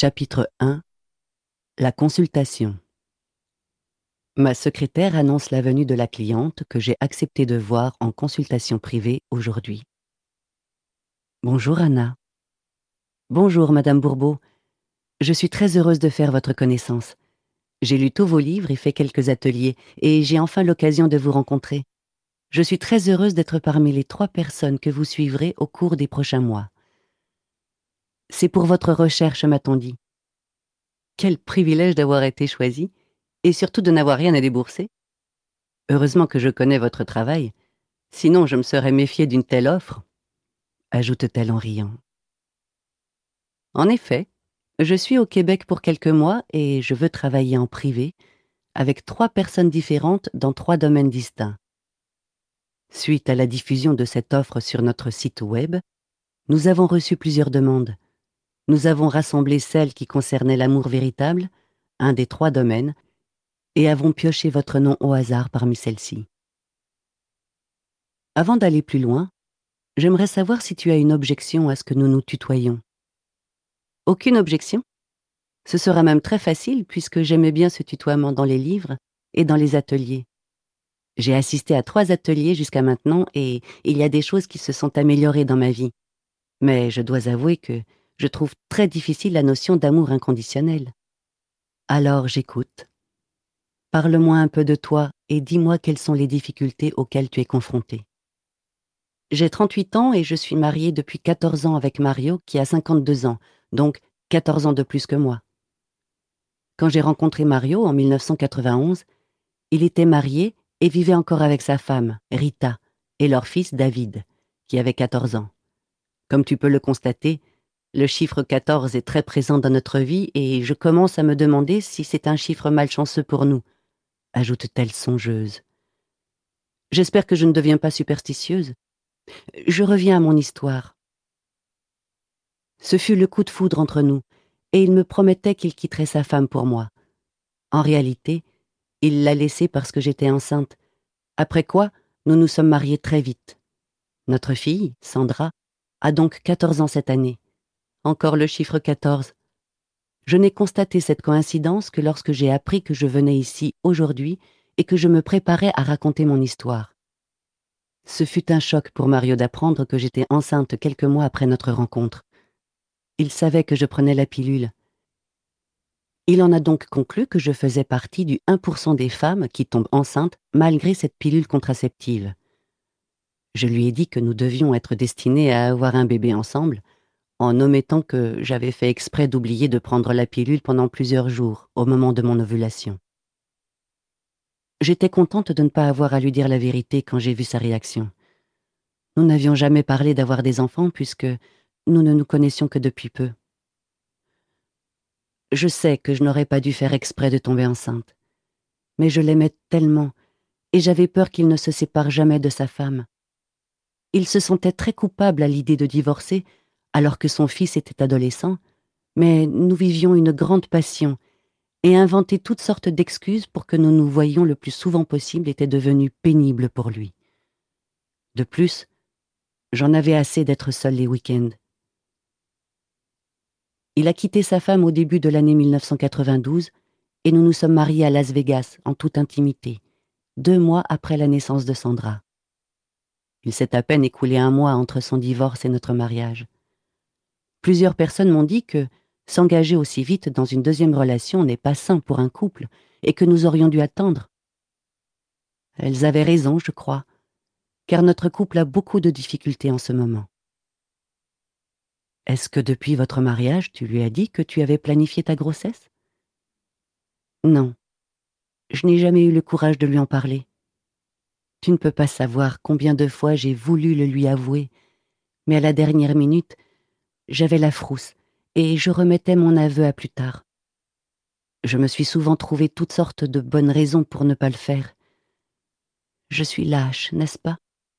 Chapitre 1. La consultation. Ma secrétaire annonce la venue de la cliente que j'ai accepté de voir en consultation privée aujourd'hui. Bonjour Anna. Bonjour Madame Bourbeau. Je suis très heureuse de faire votre connaissance. J'ai lu tous vos livres et fait quelques ateliers et j'ai enfin l'occasion de vous rencontrer. Je suis très heureuse d'être parmi les 3 personnes que vous suivrez au cours des prochains mois. C'est pour votre recherche, m'a-t-on dit. Quel privilège d'avoir été choisie et surtout de n'avoir rien à débourser. Heureusement que je connais votre travail, sinon je me serais méfiée d'une telle offre, ajoute-t-elle en riant. En effet, je suis au Québec pour quelques mois et je veux travailler en privé avec 3 personnes différentes dans 3 domaines distincts. Suite à la diffusion de cette offre sur notre site web, nous avons reçu plusieurs demandes. Nous avons rassemblé celles qui concernaient l'amour véritable, un des 3 domaines, et avons pioché votre nom au hasard parmi celles-ci. Avant d'aller plus loin, j'aimerais savoir si tu as une objection à ce que nous nous tutoyions. Aucune objection? Ce sera même très facile puisque j'aimais bien ce tutoiement dans les livres et dans les ateliers. J'ai assisté à 3 ateliers jusqu'à maintenant et il y a des choses qui se sont améliorées dans ma vie. Mais je dois avouer que je trouve très difficile la notion d'amour inconditionnel. Alors j'écoute. Parle-moi un peu de toi et dis-moi quelles sont les difficultés auxquelles tu es confrontée. J'ai 38 ans et je suis mariée depuis 14 ans avec Mario qui a 52 ans, donc 14 ans de plus que moi. Quand j'ai rencontré Mario en 1991, il était marié et vivait encore avec sa femme, Rita, et leur fils David, qui avait 14 ans. Comme tu peux le constater, le chiffre 14 est très présent dans notre vie et je commence à me demander si c'est un chiffre malchanceux pour nous, ajoute-t-elle songeuse. J'espère que je ne deviens pas superstitieuse. Je reviens à mon histoire. Ce fut le coup de foudre entre nous, et il me promettait qu'il quitterait sa femme pour moi. En réalité, il l'a laissée parce que j'étais enceinte, après quoi nous nous sommes mariés très vite. Notre fille, Sandra, a donc 14 ans cette année. Encore le chiffre 14. Je n'ai constaté cette coïncidence que lorsque j'ai appris que je venais ici aujourd'hui et que je me préparais à raconter mon histoire. Ce fut un choc pour Mario d'apprendre que j'étais enceinte quelques mois après notre rencontre. Il savait que je prenais la pilule. Il en a donc conclu que je faisais partie du 1% des femmes qui tombent enceintes malgré cette pilule contraceptive. Je lui ai dit que nous devions être destinés à avoir un bébé ensemble, en omettant que j'avais fait exprès d'oublier de prendre la pilule pendant plusieurs jours, au moment de mon ovulation. J'étais contente de ne pas avoir à lui dire la vérité quand j'ai vu sa réaction. Nous n'avions jamais parlé d'avoir des enfants puisque nous ne nous connaissions que depuis peu. Je sais que je n'aurais pas dû faire exprès de tomber enceinte, mais je l'aimais tellement et j'avais peur qu'il ne se sépare jamais de sa femme. Il se sentait très coupable à l'idée de divorcer alors que son fils était adolescent, mais nous vivions une grande passion et inventer toutes sortes d'excuses pour que nous nous voyions le plus souvent possible était devenu pénible pour lui. De plus, j'en avais assez d'être seule les week-ends. Il a quitté sa femme au début de l'année 1992 et nous nous sommes mariés à Las Vegas en toute intimité, 2 mois après la naissance de Sandra. Il s'est à peine écoulé 1 mois entre son divorce et notre mariage. Plusieurs personnes m'ont dit que s'engager aussi vite dans une deuxième relation n'est pas sain pour un couple et que nous aurions dû attendre. Elles avaient raison, je crois, car notre couple a beaucoup de difficultés en ce moment. Est-ce que depuis votre mariage, tu lui as dit que tu avais planifié ta grossesse? Non, je n'ai jamais eu le courage de lui en parler. Tu ne peux pas savoir combien de fois j'ai voulu le lui avouer, mais à la dernière minute, j'avais la frousse et je remettais mon aveu à plus tard. Je me suis souvent trouvé toutes sortes de bonnes raisons pour ne pas le faire. Je suis lâche, n'est-ce pas?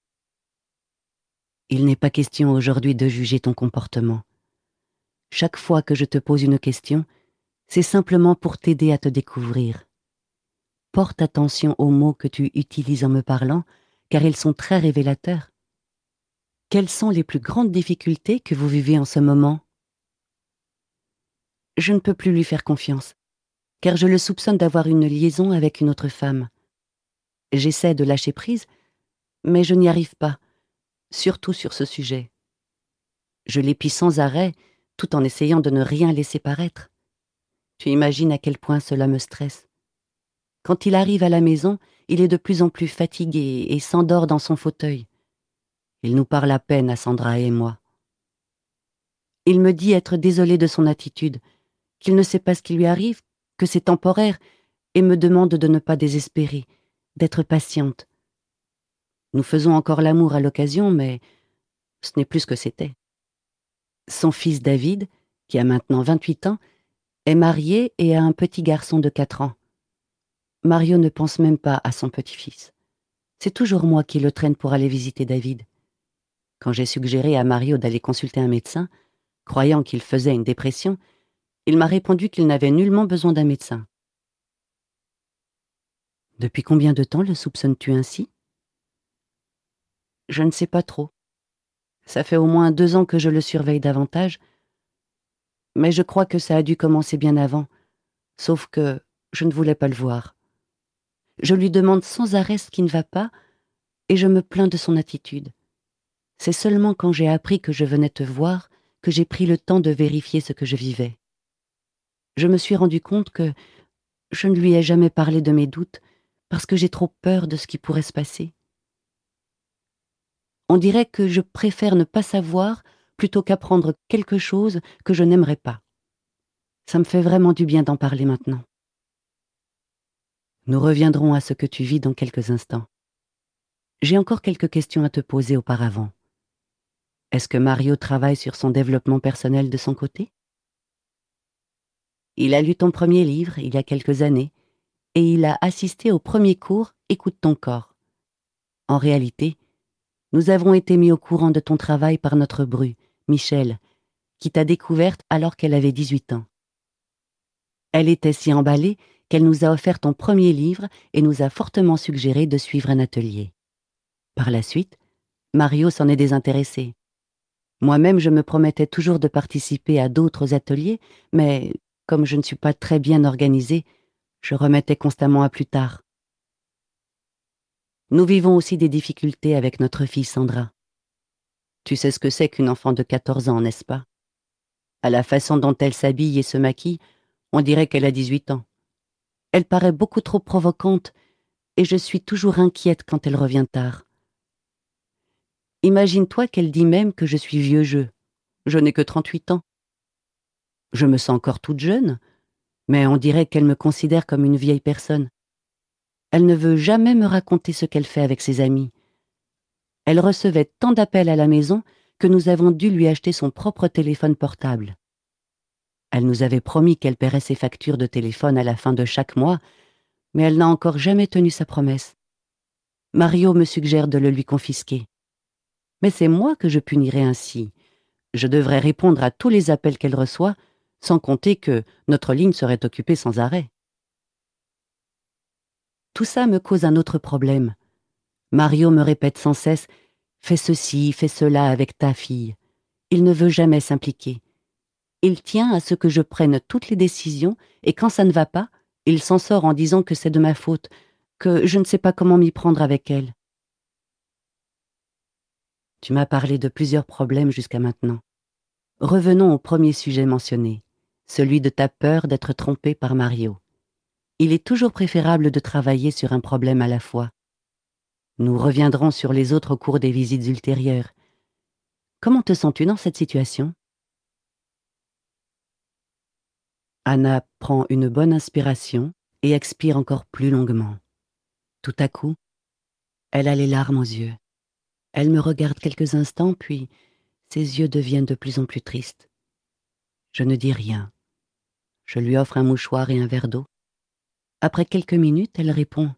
Il n'est pas question aujourd'hui de juger ton comportement. Chaque fois que je te pose une question, c'est simplement pour t'aider à te découvrir. Porte attention aux mots que tu utilises en me parlant, car ils sont très révélateurs. Quelles sont les plus grandes difficultés que vous vivez en ce moment? Je ne peux plus lui faire confiance, car je le soupçonne d'avoir une liaison avec une autre femme. J'essaie de lâcher prise, mais je n'y arrive pas, surtout sur ce sujet. Je l'épie sans arrêt, tout en essayant de ne rien laisser paraître. Tu imagines à quel point cela me stresse. Quand il arrive à la maison, il est de plus en plus fatigué et s'endort dans son fauteuil. Il nous parle à peine à Sandra et moi. Il me dit être désolé de son attitude, qu'il ne sait pas ce qui lui arrive, que c'est temporaire, et me demande de ne pas désespérer, d'être patiente. Nous faisons encore l'amour à l'occasion, mais ce n'est plus ce que c'était. Son fils David, qui a maintenant 28 ans, est marié et a un petit garçon de 4 ans. Mario ne pense même pas à son petit-fils. C'est toujours moi qui le traîne pour aller visiter David. Quand j'ai suggéré à Mario d'aller consulter un médecin, croyant qu'il faisait une dépression, il m'a répondu qu'il n'avait nullement besoin d'un médecin. Depuis combien de temps le soupçonnes-tu ainsi? Je ne sais pas trop. Ça fait au moins 2 ans que je le surveille davantage, mais je crois que ça a dû commencer bien avant, sauf que je ne voulais pas le voir. Je lui demande sans arrêt ce qui ne va pas, et je me plains de son attitude. C'est seulement quand j'ai appris que je venais te voir que j'ai pris le temps de vérifier ce que je vivais. Je me suis rendu compte que je ne lui ai jamais parlé de mes doutes parce que j'ai trop peur de ce qui pourrait se passer. On dirait que je préfère ne pas savoir plutôt qu'apprendre quelque chose que je n'aimerais pas. Ça me fait vraiment du bien d'en parler maintenant. Nous reviendrons à ce que tu vis dans quelques instants. J'ai encore quelques questions à te poser auparavant. Est-ce que Mario travaille sur son développement personnel de son côté? Il a lu ton premier livre il y a quelques années et il a assisté au premier cours Écoute ton corps. En réalité, nous avons été mis au courant de ton travail par notre bru, Michel, qui t'a découverte alors qu'elle avait 18 ans. Elle était si emballée qu'elle nous a offert ton premier livre et nous a fortement suggéré de suivre un atelier. Par la suite, Mario s'en est désintéressé. Moi-même, je me promettais toujours de participer à d'autres ateliers, mais comme je ne suis pas très bien organisée, je remettais constamment à plus tard. Nous vivons aussi des difficultés avec notre fille Sandra. Tu sais ce que c'est qu'une enfant de 14 ans, n'est-ce pas? À la façon dont elle s'habille et se maquille, on dirait qu'elle a 18 ans. Elle paraît beaucoup trop provocante et je suis toujours inquiète quand elle revient tard. Imagine-toi qu'elle dit même que je suis vieux jeu. Je n'ai que 38 ans. Je me sens encore toute jeune, mais on dirait qu'elle me considère comme une vieille personne. Elle ne veut jamais me raconter ce qu'elle fait avec ses amis. Elle recevait tant d'appels à la maison que nous avons dû lui acheter son propre téléphone portable. Elle nous avait promis qu'elle paierait ses factures de téléphone à la fin de chaque mois, mais elle n'a encore jamais tenu sa promesse. Mario me suggère de le lui confisquer. Mais c'est moi que je punirai ainsi. Je devrais répondre à tous les appels qu'elle reçoit, sans compter que notre ligne serait occupée sans arrêt. Tout ça me cause un autre problème. Mario me répète sans cesse « Fais ceci, fais cela avec ta fille ». Il ne veut jamais s'impliquer. Il tient à ce que je prenne toutes les décisions et quand ça ne va pas, il s'en sort en disant que c'est de ma faute, que je ne sais pas comment m'y prendre avec elle. Tu m'as parlé de plusieurs problèmes jusqu'à maintenant. Revenons au premier sujet mentionné, celui de ta peur d'être trompée par Mario. Il est toujours préférable de travailler sur un problème à la fois. Nous reviendrons sur les autres au cours des visites ultérieures. Comment te sens-tu dans cette situation? Anna prend une bonne inspiration et expire encore plus longuement. Tout à coup, elle a les larmes aux yeux. Elle me regarde quelques instants, puis ses yeux deviennent de plus en plus tristes. Je ne dis rien. Je lui offre un mouchoir et un verre d'eau. Après quelques minutes, elle répond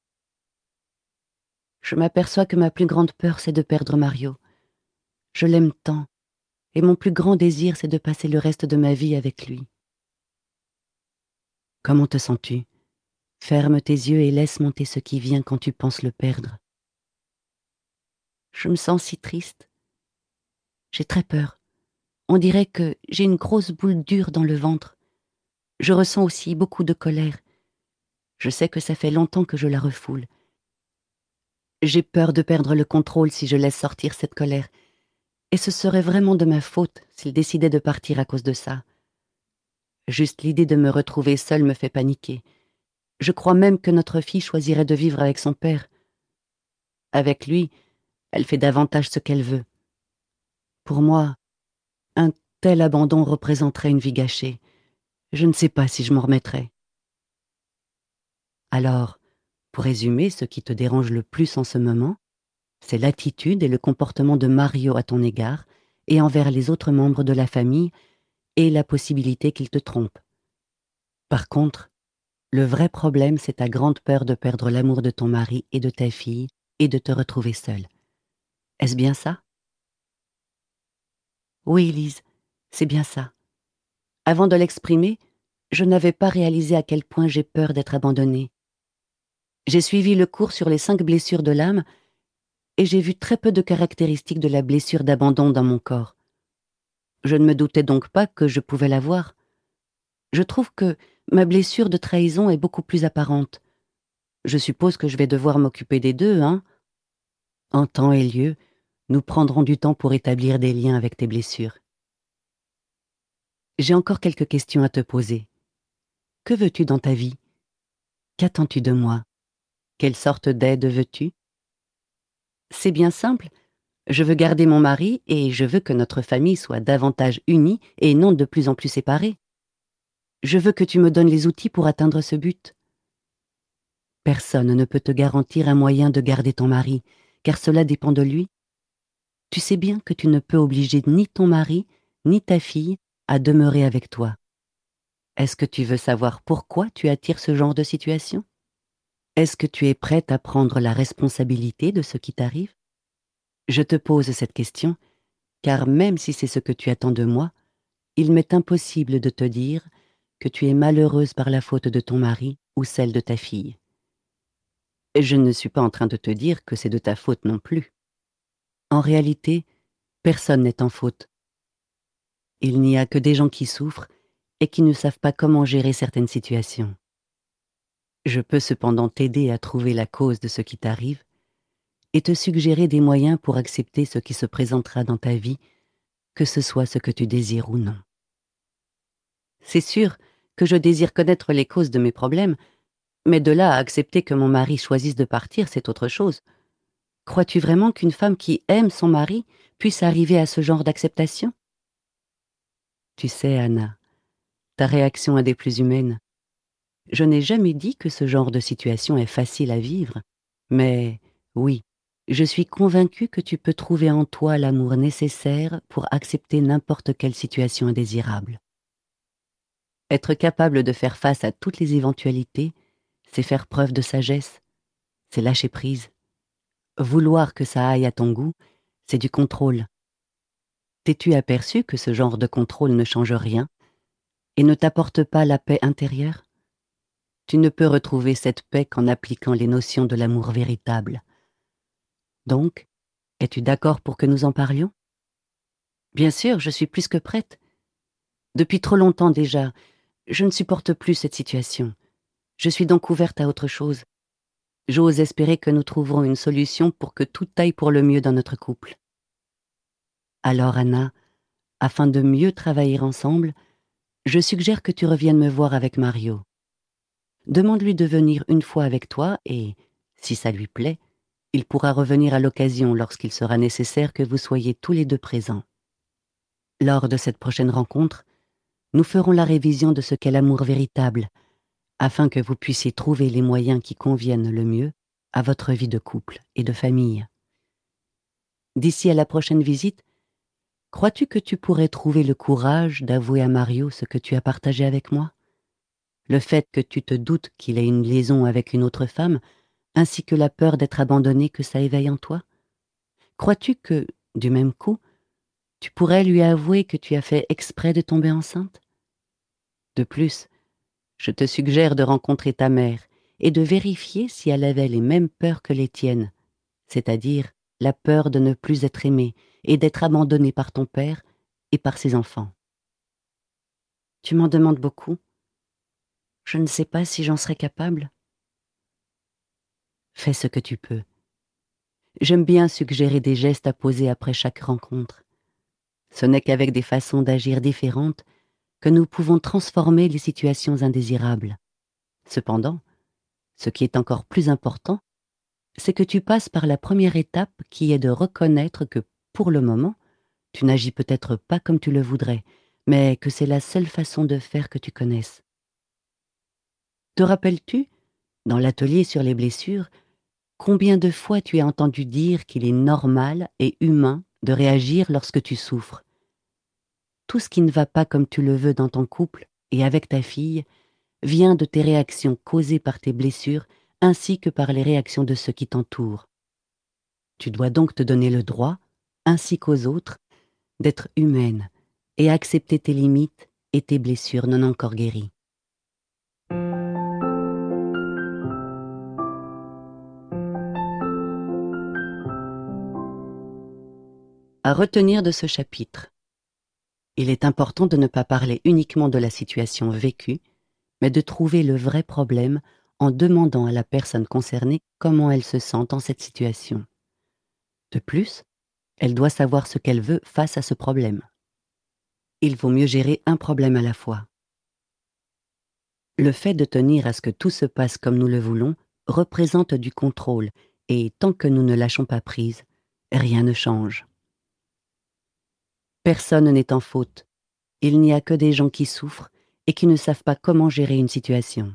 « Je m'aperçois que ma plus grande peur, c'est de perdre Mario. Je l'aime tant, et mon plus grand désir, c'est de passer le reste de ma vie avec lui. » Comment te sens-tu? Ferme tes yeux et laisse monter ce qui vient quand tu penses le perdre. Je me sens si triste. J'ai très peur. On dirait que j'ai une grosse boule dure dans le ventre. Je ressens aussi beaucoup de colère. Je sais que ça fait longtemps que je la refoule. J'ai peur de perdre le contrôle si je laisse sortir cette colère, et ce serait vraiment de ma faute s'il décidait de partir à cause de ça. Juste l'idée de me retrouver seule me fait paniquer. Je crois même que notre fille choisirait de vivre avec son père. Avec lui, elle fait davantage ce qu'elle veut. Pour moi, un tel abandon représenterait une vie gâchée. Je ne sais pas si je m'en remettrai. Alors, pour résumer, ce qui te dérange le plus en ce moment, c'est l'attitude et le comportement de Mario à ton égard et envers les autres membres de la famille et la possibilité qu'il te trompe. Par contre, le vrai problème, c'est ta grande peur de perdre l'amour de ton mari et de ta fille et de te retrouver seule. Est-ce bien ça? Oui, Lise, c'est bien ça. Avant de l'exprimer, je n'avais pas réalisé à quel point j'ai peur d'être abandonnée. J'ai suivi le cours sur les 5 blessures de l'âme et j'ai vu très peu de caractéristiques de la blessure d'abandon dans mon corps. Je ne me doutais donc pas que je pouvais l'avoir. Je trouve que ma blessure de trahison est beaucoup plus apparente. Je suppose que je vais devoir m'occuper des deux, hein? En temps et lieu, nous prendrons du temps pour établir des liens avec tes blessures. J'ai encore quelques questions à te poser. Que veux-tu dans ta vie? Qu'attends-tu de moi? Quelle sorte d'aide veux-tu? C'est bien simple. Je veux garder mon mari et je veux que notre famille soit davantage unie et non de plus en plus séparée. Je veux que tu me donnes les outils pour atteindre ce but. Personne ne peut te garantir un moyen de garder ton mari, car cela dépend de lui. Tu sais bien que tu ne peux obliger ni ton mari, ni ta fille à demeurer avec toi. Est-ce que tu veux savoir pourquoi tu attires ce genre de situation? Est-ce que tu es prête à prendre la responsabilité de ce qui t'arrive? Je te pose cette question, car même si c'est ce que tu attends de moi, il m'est impossible de te dire que tu es malheureuse par la faute de ton mari ou celle de ta fille. Et je ne suis pas en train de te dire que c'est de ta faute non plus. En réalité, personne n'est en faute. Il n'y a que des gens qui souffrent et qui ne savent pas comment gérer certaines situations. Je peux cependant t'aider à trouver la cause de ce qui t'arrive et te suggérer des moyens pour accepter ce qui se présentera dans ta vie, que ce soit ce que tu désires ou non. C'est sûr que je désire connaître les causes de mes problèmes, mais de là à accepter que mon mari choisisse de partir, c'est autre chose. Crois-tu vraiment qu'une femme qui aime son mari puisse arriver à ce genre d'acceptation? Tu sais, Anna, ta réaction est des plus humaines. Je n'ai jamais dit que ce genre de situation est facile à vivre, mais oui, je suis convaincue que tu peux trouver en toi l'amour nécessaire pour accepter n'importe quelle situation indésirable. Être capable de faire face à toutes les éventualités, c'est faire preuve de sagesse, c'est lâcher prise. Vouloir que ça aille à ton goût, c'est du contrôle. T'es-tu aperçu que ce genre de contrôle ne change rien et ne t'apporte pas la paix intérieure? Tu ne peux retrouver cette paix qu'en appliquant les notions de l'amour véritable. Donc, es-tu d'accord pour que nous en parlions? Bien sûr, je suis plus que prête. Depuis trop longtemps déjà, je ne supporte plus cette situation. Je suis donc ouverte à autre chose. J'ose espérer que nous trouverons une solution pour que tout aille pour le mieux dans notre couple. Alors, Anna, afin de mieux travailler ensemble, je suggère que tu reviennes me voir avec Mario. Demande-lui de venir une fois avec toi et, si ça lui plaît, il pourra revenir à l'occasion lorsqu'il sera nécessaire que vous soyez tous les deux présents. Lors de cette prochaine rencontre, nous ferons la révision de ce qu'est l'amour véritable, afin que vous puissiez trouver les moyens qui conviennent le mieux à votre vie de couple et de famille. D'ici à la prochaine visite, crois-tu que tu pourrais trouver le courage d'avouer à Mario ce que tu as partagé avec moi? Le fait que tu te doutes qu'il ait une liaison avec une autre femme, ainsi que la peur d'être abandonné que ça éveille en toi? Crois-tu que, du même coup, tu pourrais lui avouer que tu as fait exprès de tomber enceinte? De plus, je te suggère de rencontrer ta mère et de vérifier si elle avait les mêmes peurs que les tiennes, c'est-à-dire la peur de ne plus être aimée et d'être abandonnée par ton père et par ses enfants. Tu m'en demandes beaucoup. Je ne sais pas si j'en serais capable. Fais ce que tu peux. J'aime bien suggérer des gestes à poser après chaque rencontre. Ce n'est qu'avec des façons d'agir différentes que nous pouvons transformer les situations indésirables. Cependant, ce qui est encore plus important, c'est que tu passes par la première étape qui est de reconnaître que, pour le moment, tu n'agis peut-être pas comme tu le voudrais, mais que c'est la seule façon de faire que tu connaisses. Te rappelles-tu, dans l'atelier sur les blessures, combien de fois tu as entendu dire qu'il est normal et humain de réagir lorsque tu souffres? Tout ce qui ne va pas comme tu le veux dans ton couple et avec ta fille vient de tes réactions causées par tes blessures ainsi que par les réactions de ceux qui t'entourent. Tu dois donc te donner le droit, ainsi qu'aux autres, d'être humaine et accepter tes limites et tes blessures non encore guéries. À retenir de ce chapitre. Il est important de ne pas parler uniquement de la situation vécue, mais de trouver le vrai problème en demandant à la personne concernée comment elle se sent dans cette situation. De plus, elle doit savoir ce qu'elle veut face à ce problème. Il vaut mieux gérer un problème à la fois. Le fait de tenir à ce que tout se passe comme nous le voulons représente du contrôle, et tant que nous ne lâchons pas prise, rien ne change. Personne n'est en faute. Il n'y a que des gens qui souffrent et qui ne savent pas comment gérer une situation.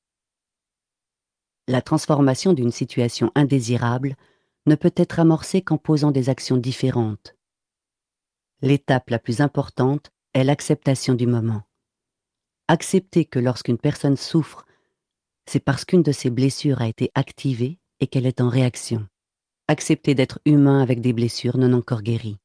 La transformation d'une situation indésirable ne peut être amorcée qu'en posant des actions différentes. L'étape la plus importante est l'acceptation du moment. Accepter que lorsqu'une personne souffre, c'est parce qu'une de ses blessures a été activée et qu'elle est en réaction. Accepter d'être humain avec des blessures non encore guéries.